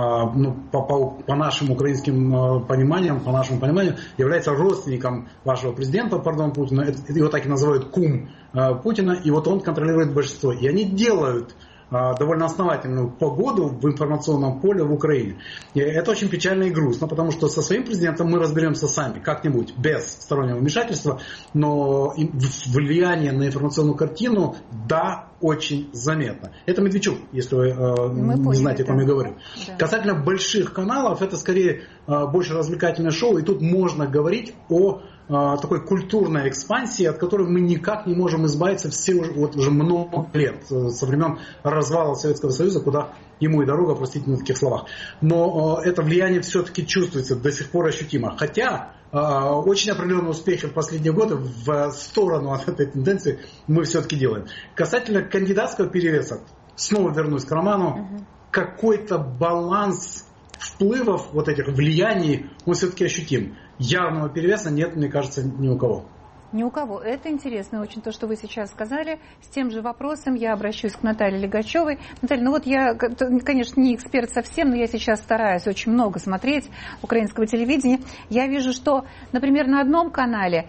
по нашим украинским пониманиям, является родственником вашего президента, Путина. Его так и называют кум Путина. И вот он контролирует большинство. И они делают довольно основательную погоду в информационном поле в Украине. И это очень печально и грустно, потому что со своим президентом мы разберемся сами, как-нибудь, без стороннего вмешательства, но влияние на информационную картину, да, очень заметно. Это Медведчук, если вы не знаете, о ком я говорю. Да. Касательно больших каналов, это скорее больше развлекательное шоу, и тут можно говорить о такой культурной экспансии, от которой мы никак не можем избавиться уже много лет, со времен развала Советского Союза, куда ему и дорога, простите на таких словах. Но это влияние все-таки чувствуется, до сих пор ощутимо. Хотя очень определенные успехи в последние годы в сторону от этой тенденции мы все-таки делаем. Касательно кандидатского перевеса, снова вернусь к Роману, какой-то баланс вплывов, вот этих влияний, он все-таки ощутим. Явного перевеса нет, мне кажется, ни у кого. Ни у кого. Это интересно очень, то, что вы сейчас сказали. С тем же вопросом я обращусь к Наталье Легачевой. Наталья, ну вот я, конечно, не эксперт совсем, но я сейчас стараюсь очень много смотреть украинского телевидения. Я вижу, что, например, на одном канале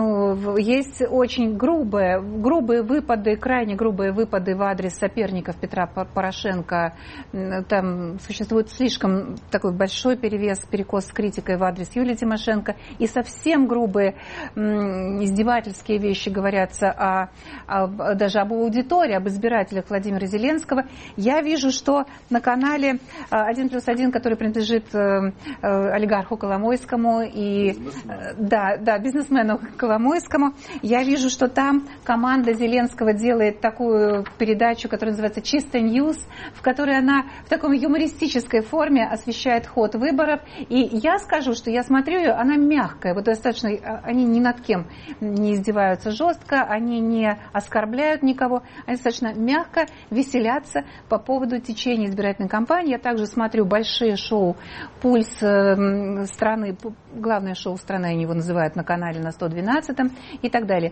есть очень грубые выпады, крайне грубые выпады в адрес соперников Петра Порошенко. Там существует слишком такой большой перекос с критикой в адрес Юлии Тимошенко. И совсем грубые издевательские вещи говорятся даже об аудитории, об избирателях Владимира Зеленского. Я вижу, что на канале 1+1, который принадлежит олигарху Коломойскому и бизнесмену Коломойскому, я вижу, что там команда Зеленского делает такую передачу, которая называется «Чисто Ньюс», в которой она в такой юмористической форме освещает ход выборов. И я скажу, что я смотрю ее, она мягкая, вот достаточно, они ни над кем не издеваются жестко, они не оскорбляют никого, они достаточно мягко веселятся по поводу течения избирательной кампании. Я также смотрю большие шоу «Пульс страны», главное шоу страны, они его называют на канале на 112 и так далее.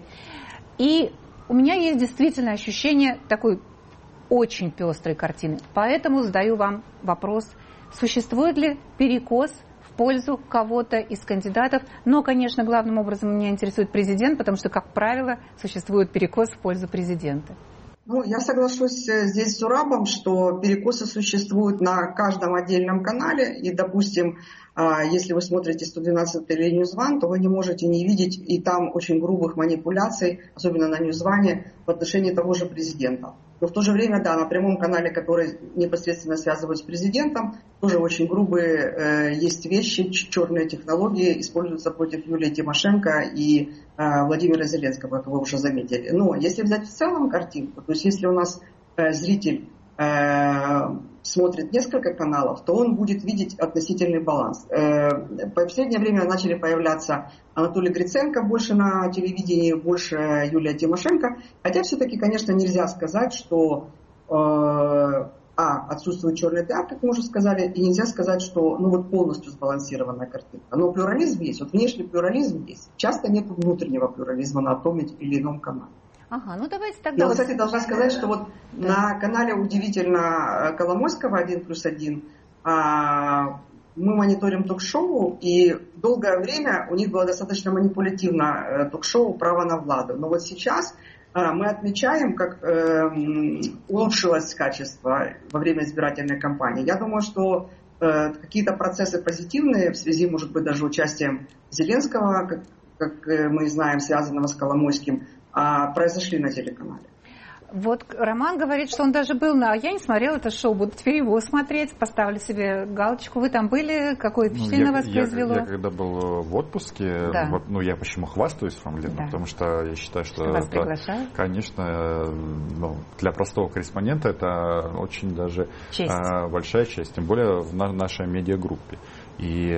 И у меня есть действительно ощущение такой очень пестрой картины. Поэтому задаю вам вопрос, существует ли перекос в пользу кого-то из кандидатов, но, конечно, главным образом меня интересует президент, потому что, как правило, существует перекос в пользу президента. Я соглашусь здесь с Зурабом, что перекосы существуют на каждом отдельном канале, и, допустим, если вы смотрите 112 или NewsOne, то вы не можете не видеть и там очень грубых манипуляций, особенно на NewsOne, в отношении того же президента. Но в то же время, да, на прямом канале, который непосредственно связывают с президентом, тоже очень грубые есть вещи, черные технологии используются против Юлии Тимошенко и Владимира Зеленского, как вы уже заметили. Но если взять в целом картинку, то есть если у нас зритель смотрит несколько каналов, то он будет видеть относительный баланс. В последнее время начали появляться Анатолий Гриценко больше на телевидении, больше Юлия Тимошенко. Хотя все-таки, конечно, нельзя сказать, что отсутствует черный пиар, как мы уже сказали, и нельзя сказать, что полностью сбалансированная картинка. Но плюрализм есть, внешний плюрализм есть. Часто нет внутреннего плюрализма на том или ином канале. Давайте тогда... Я, кстати, должна сказать, что на канале удивительно Коломойского 1+1 мы мониторим ток-шоу, и долгое время у них было достаточно манипулятивно ток-шоу «Право на Владу». Но сейчас мы отмечаем, как улучшилось качество во время избирательной кампании. Я думаю, что какие-то процессы позитивные в связи, может быть, даже участием Зеленского, как мы знаем, связанного с Коломойским, произошли на телеканале. Вот Роман говорит, что он даже был я не смотрела это шоу, буду теперь его смотреть, поставлю себе галочку. Вы там были? Какое впечатление на вас произвело? Я когда был в отпуске, да. Я почему хвастаюсь вам, Лена, потому что я считаю, что вас приглашают? Конечно, для простого корреспондента это очень даже большая честь, тем более в нашей медиагруппе. И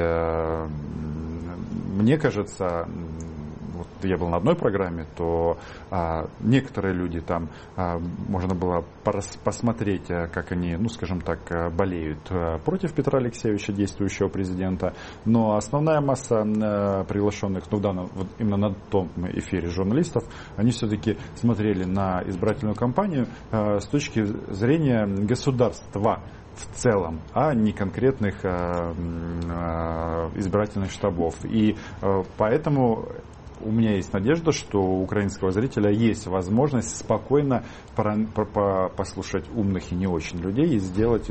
мне кажется, я был на одной программе, то некоторые люди там можно было посмотреть, как они, скажем так, болеют против Петра Алексеевича, действующего президента. Но основная масса приглашенных, именно на том эфире журналистов, они все-таки смотрели на избирательную кампанию с точки зрения государства в целом, а не конкретных избирательных штабов. И поэтому у меня есть надежда, что у украинского зрителя есть возможность спокойно послушать умных и не очень людей и сделать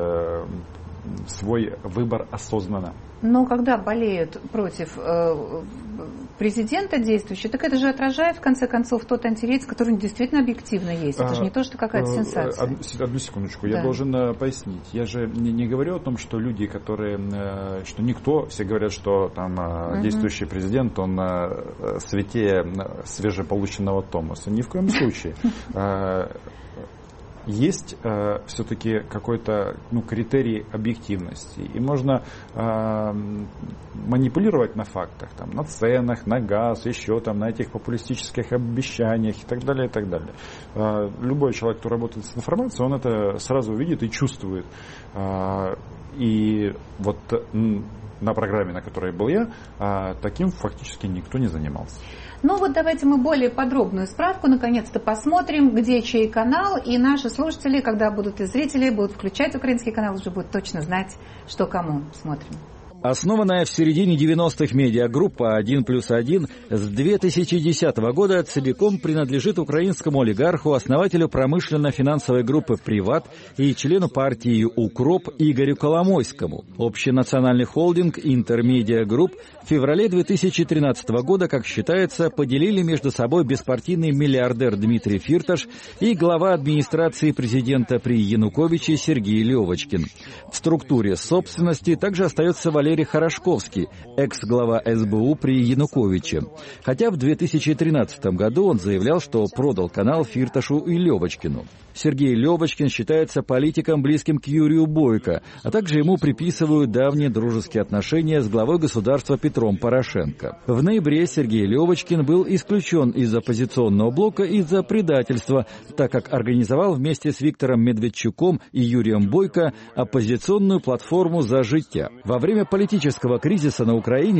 свой выбор осознанно. Но когда болеют против президента действующего, так это же отражает, в конце концов, тот антирейс, который действительно объективно есть. Это же не то, что какая-то сенсация. Одну секундочку, я должен пояснить. Я же не говорю о том, что люди, что никто, все говорят, что там действующий президент, он святее свежеполученного Томаса. Ни в коем случае. Есть все-таки какой-то критерий объективности. И можно манипулировать на фактах, на ценах, на газ, еще на этих популистических обещаниях и так далее, и так далее. Любой человек, кто работает с информацией, он это сразу видит и чувствует. И вот на программе, на которой был я, таким фактически никто не занимался. Давайте мы более подробную справку наконец-то посмотрим, где чей канал, и наши слушатели, когда будут и зрители, будут включать украинский канал, уже будут точно знать, что кому. Смотрим. Основанная в середине 90-х медиагруппа «1+1» с 2010 года целиком принадлежит украинскому олигарху, основателю промышленно-финансовой группы «Приват» и члену партии «Укроп» Игорю Коломойскому. Общенациональный холдинг «Интермедиа Групп» в феврале 2013 года, как считается, поделили между собой беспартийный миллиардер Дмитрий Фирташ и глава администрации президента при Януковиче Сергей Левочкин. В структуре собственности также остается Валерий Хорошковский, экс-глава СБУ при Януковиче. Хотя в 2013 году он заявлял, что продал канал Фирташу и Левочкину. Сергей Левочкин считается политиком, близким к Юрию Бойко, а также ему приписывают давние дружеские отношения с главой государства Петром Порошенко. В ноябре Сергей Левочкин был исключен из оппозиционного блока из-за предательства, так как организовал вместе с Виктором Медведчуком и Юрием Бойко оппозиционную платформу «За життя». Во время политического кризиса на Украине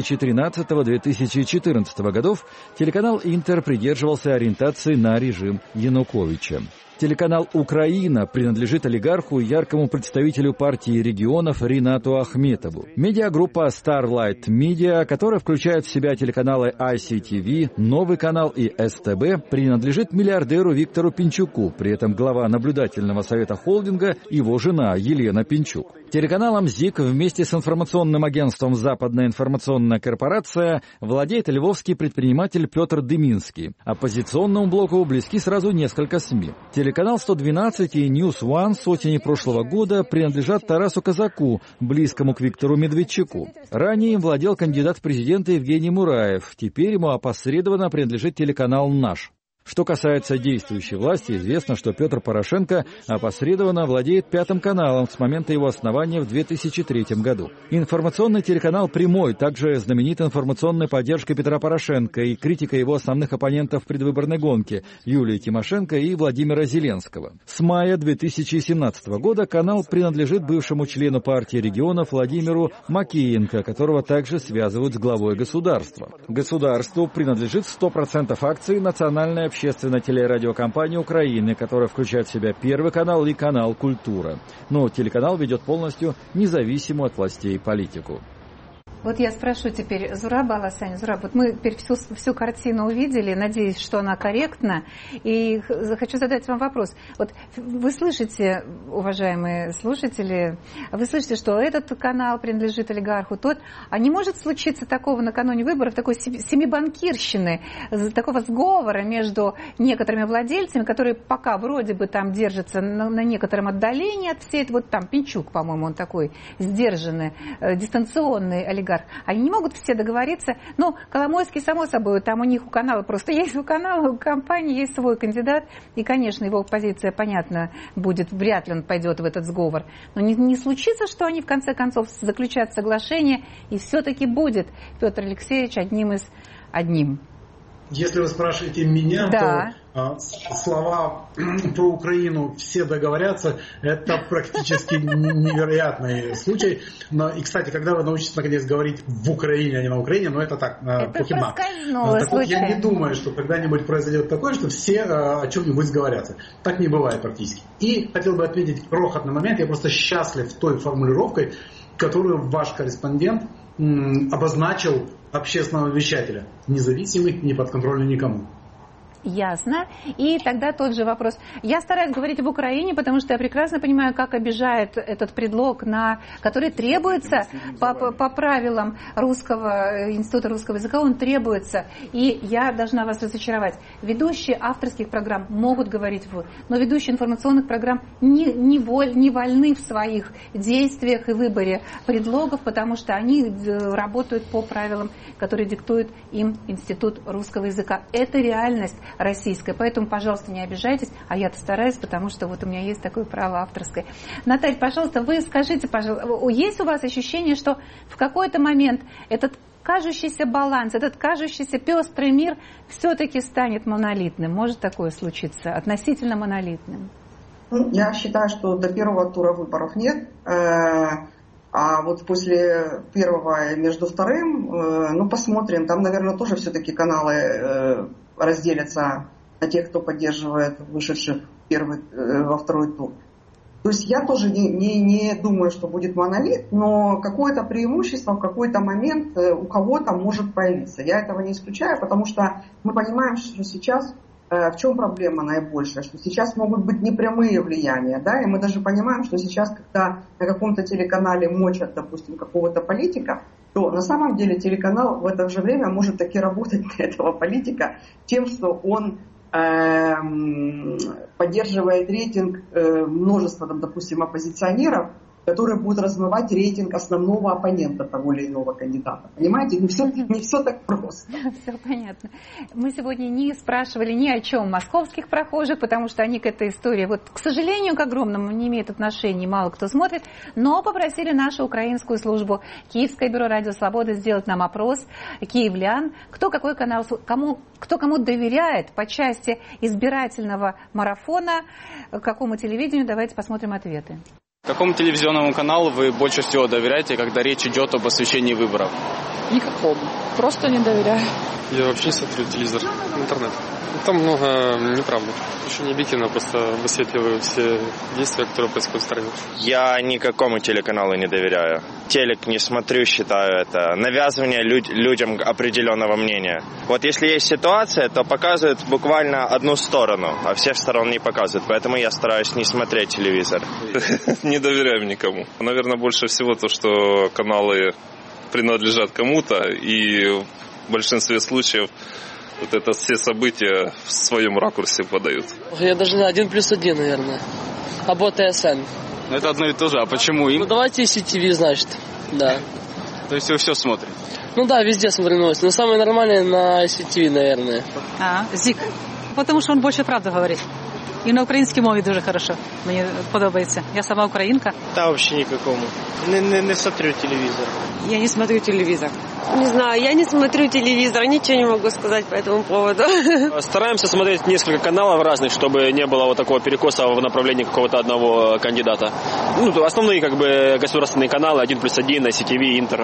2013-2014 годов телеканал «Интер» придерживался ориентации на режим Януковича. Телеканал «Украина» принадлежит олигарху и яркому представителю партии регионов Ринату Ахметову. Медиагруппа Starlight Media, которая включает в себя телеканалы ICTV, Новый канал и СТБ, принадлежит миллиардеру Виктору Пинчуку, при этом глава наблюдательного совета холдинга – его жена Елена Пинчук. Телеканалом ЗИК вместе с информационным агентством «Западная информационная корпорация» владеет львовский предприниматель Петр Дыминский. Оппозиционному блоку близки сразу несколько СМИ. Телеканал 112 и News One с осени прошлого года принадлежат Тарасу Казаку, близкому к Виктору Медведчуку. Ранее им владел кандидат в президенты Евгений Мураев. Теперь ему опосредованно принадлежит телеканал «Наш». Что касается действующей власти, известно, что Петр Порошенко опосредованно владеет Пятым каналом с момента его основания в 2003 году. Информационный телеканал «Прямой» также знаменит информационной поддержкой Петра Порошенко и критикой его основных оппонентов в предвыборной гонке Юлии Тимошенко и Владимира Зеленского. С мая 2017 года канал принадлежит бывшему члену партии регионов Владимиру Макеенко, которого также связывают с главой государства. Государству принадлежит 100% акций национальной общественная телерадиокомпания Украины, которая включает в себя Первый канал и канал «Культура». Но телеканал ведет полностью независимую от властей политику. Вот я спрошу теперь Зураба Аласани. Зураб, вот мы теперь всю картину увидели, надеюсь, что она корректна. И хочу задать вам вопрос. Вот вы слышите, уважаемые слушатели, вы слышите, что этот канал принадлежит олигарху, тот. А не может случиться такого накануне выборов, такой семибанкирщины, такого сговора между некоторыми владельцами, которые пока вроде бы там держатся на некотором отдалении от всей этой, вот там Пинчук, по-моему, он такой сдержанный, дистанционный олигарх. Они не могут все договориться. Ну, Коломойский, само собой, там у них у канала просто есть, у канала, у компании есть свой кандидат. И, конечно, его позиция, понятно, будет, вряд ли он пойдет в этот сговор. Но не случится, что они в конце концов заключат соглашение, и все-таки будет Петр Алексеевич одним. Если вы спрашиваете меня, да, то слова про Украину «все договорятся» – это практически невероятный случай. Но, и, кстати, когда вы научитесь наконец говорить в Украине, а не на Украине, но это так, похибно. Так вот, я не думаю, что когда-нибудь произойдет такое, что все о чем-нибудь сговорятся. Так не бывает практически. И хотел бы отметить крохотный момент. Я просто счастлив той формулировкой, которую ваш корреспондент обозначил общественного вещателя. Независимый, не подконтрольный никому. Ясно. И тогда тот же вопрос. Я стараюсь говорить об Украине, потому что я прекрасно понимаю, как обижает этот предлог, который требуется по правилам Института русского языка, он требуется. И я должна вас разочаровать. Ведущие авторских программ могут говорить но ведущие информационных программ не вольны в своих действиях и выборе предлогов, потому что они работают по правилам, которые диктует им Институт русского языка. Это реальность российская. Поэтому, пожалуйста, не обижайтесь, а я-то стараюсь, потому что вот у меня есть такое право авторское. Наталья, пожалуйста, вы скажите, пожалуйста, есть у вас ощущение, что в какой-то момент этот кажущийся баланс, этот кажущийся пестрый мир все-таки станет монолитным? Может такое случиться? Относительно монолитным? Я считаю, что до первого тура выборов нет. А вот после первого между вторым, посмотрим. Там, наверное, тоже все-таки каналы разделятся на тех, кто поддерживает вышедших во второй тур. То есть я тоже не думаю, что будет монолит, но какое-то преимущество в какой-то момент у кого-то может появиться. Я этого не исключаю, потому что мы понимаем, что сейчас в чем проблема наибольшая, что сейчас могут быть непрямые влияния, да, и мы даже понимаем, что сейчас, когда на каком-то телеканале мочат, допустим, какого-то политика, то на самом деле телеканал в это же время может таки работать на этого политика тем, что он поддерживает рейтинг множества, допустим, оппозиционеров, которые будут размывать рейтинг основного оппонента того или иного кандидата. Понимаете, не все так просто. Все понятно. Мы сегодня не спрашивали ни о чем московских прохожих, потому что они к этой истории, вот, к сожалению, к огромному, не имеют отношения, мало кто смотрит, но попросили нашу украинскую службу Киевское бюро Радио Свобода сделать нам опрос киевлян, кто какой канал, кто кому доверяет по части избирательного марафона, какому телевидению. Давайте посмотрим ответы. Какому телевизионному каналу вы больше всего доверяете, когда речь идет об освещении выборов? Никакому. Просто не доверяю. Я вообще не смотрю телевизор, интернет. Там много неправды. Еще не объективно, просто высветливаю все действия, которые происходят в стране. Я никакому телеканалу не доверяю. Телек не смотрю, считаю это навязывание людям определенного мнения. Вот если есть ситуация, то показывают буквально одну сторону, а всех сторон не показывают. Поэтому я стараюсь не смотреть телевизор. Не доверяю никому. Наверное, больше всего то, что каналы принадлежат кому-то, и в большинстве случаев вот это все события в своем ракурсе подают. Я даже на 1+1, наверное. Або ТСН. Это одно и то же. А почему им? Давайте CTV, значит. Да. То есть вы все смотрите? Да, везде смотрю новости. Но самое нормальное на CTV, наверное. ЗІК. Потому що він більше правду говорить. І на українській мові дуже хорошо. Мені подобається. Я сама українка. Да, вообще никакому. Не смотрю телевизор. Я не смотрю телевизор. Не знаю, я не смотрю телевизор, ничего не могу сказать по этому поводу. Стараемся смотреть несколько каналов разных, чтобы не было вот такого перекоса в направлении какого-то одного кандидата. Основные государственные каналы 1+1, ICTV, Интер,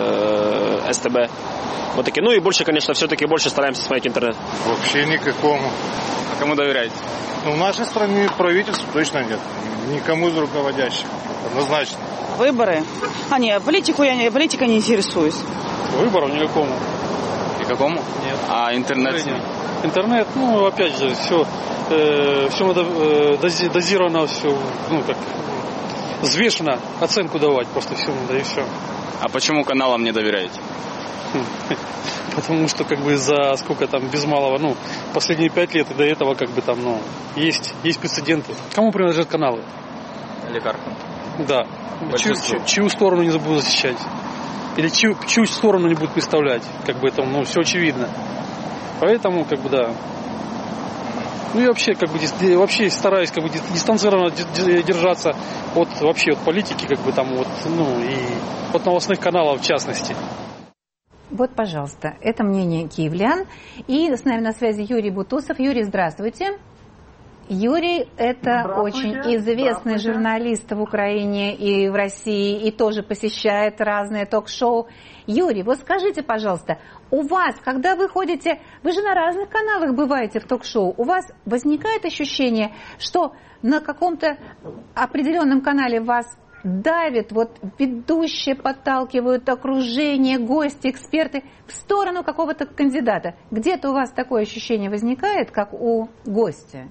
СТБ. Вот такие. И больше, конечно, все-таки больше стараемся смотреть интернет. Вообще никакому. А кому доверяете? В нашей стране правительству точно нет. Никому из руководящих. Однозначно. Выборы? Политикой не интересуюсь. Выборов никакому. Никакому? Нет. А интернет? Интернет, опять же, все надо дозировано, все, взвешенно оценку давать просто всему, да и все. А почему каналам не доверяете? Потому что за сколько там без малого, последние 5 лет и до этого есть прецеденты. Кому принадлежат каналы? Олигархам. Да. Чью сторону не буду защищать? Или чью сторону не будут представлять? Все очевидно. Поэтому, да. И вообще стараюсь дистанцированно держаться от политики, и от новостных каналов в частности. Вот, пожалуйста, это мнение киевлян. И с нами на связи Юрий Бутусов. Юрий, здравствуйте. Юрий – это очень известный журналист в Украине и в России, и тоже посещает разные ток-шоу. Юрий, вот скажите, пожалуйста, у вас, когда вы ходите, вы же на разных каналах бываете в ток-шоу, у вас возникает ощущение, что на каком-то определенном канале вас давят, ведущие подталкивают, окружение, гости, эксперты в сторону какого-то кандидата? Где-то у вас такое ощущение возникает, как у гостя?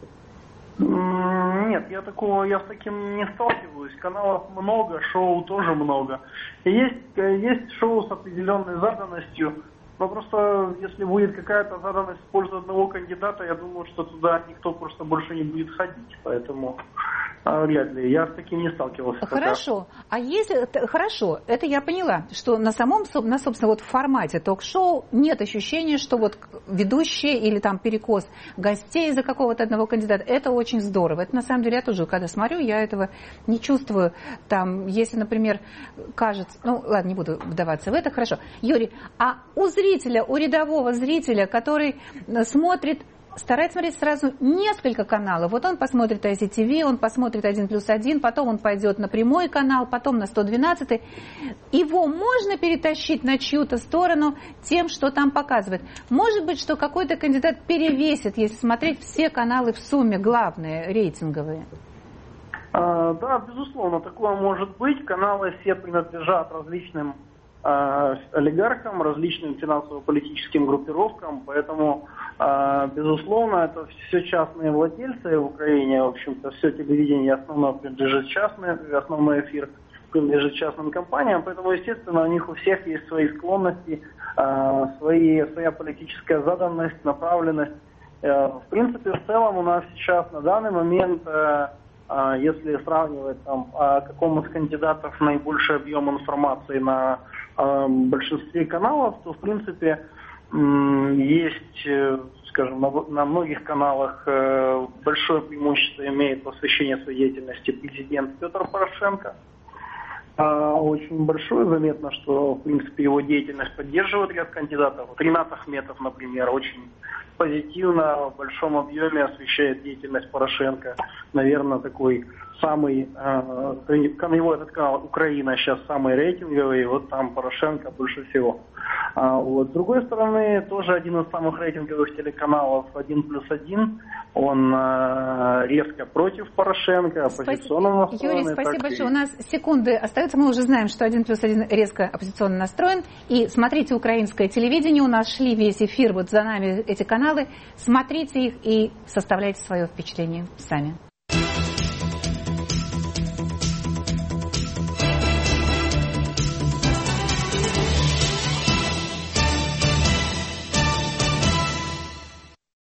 Нет, я с таким не сталкиваюсь. Каналов много, шоу тоже много. И есть шоу с определенной заданностью. Но просто если будет какая-то заданность в пользу одного кандидата, я думаю, что туда никто просто больше не будет ходить. Поэтому вряд ли. Я с таким не сталкивался. Хорошо. Хорошо, это я поняла, что на собственно, в формате ток-шоу нет ощущения, что ведущие или перекос гостей из-за какого-то одного кандидата. Это очень здорово. Это на самом деле я тоже, когда смотрю, я этого не чувствую. Если, например, кажется... ладно, не буду вдаваться в это. Хорошо. Юрий, а у рядового зрителя, который старается смотреть сразу несколько каналов. Он посмотрит ICTV, он посмотрит 1+1, потом он пойдет на прямой канал, потом на 112. Его можно перетащить на чью-то сторону тем, что там показывает. Может быть, что какой-то кандидат перевесит, если смотреть все каналы в сумме, главные, рейтинговые? Да, безусловно, такое может быть. Каналы все принадлежат различным олигархам, различным финансово-политическим группировкам, поэтому, безусловно, это все частные владельцы в Украине, в общем-то, все телевидение основное принадлежит основной эфир принадлежит частным компаниям, поэтому, естественно, у них у всех есть свои склонности, своя политическая заданность, направленность. В принципе, в целом у нас сейчас на данный момент, если сравнивать какому из кандидатов наибольший объем информации на большинстве каналов, то в принципе есть, скажем, на многих каналах большое преимущество имеет посвящение своей деятельности президент Петр Порошенко. Очень большое, заметно, что в принципе его деятельность поддерживает ряд кандидатов. Ринат Ахметов, например, очень позитивно, в большом объеме освещает деятельность Порошенко. Наверное, такой самый, его этот канал «Украина» сейчас самый рейтинговый, там Порошенко больше всего. С другой стороны, тоже один из самых рейтинговых телеканалов «1+1», он резко против Порошенко, оппозиционно настроен. Юрий, спасибо большое. У нас секунды остаются, мы уже знаем, что 1+1 резко оппозиционно настроен. И смотрите украинское телевидение, у нас шли весь эфир, за нами эти каналы. Смотрите их и составляйте свое впечатление сами.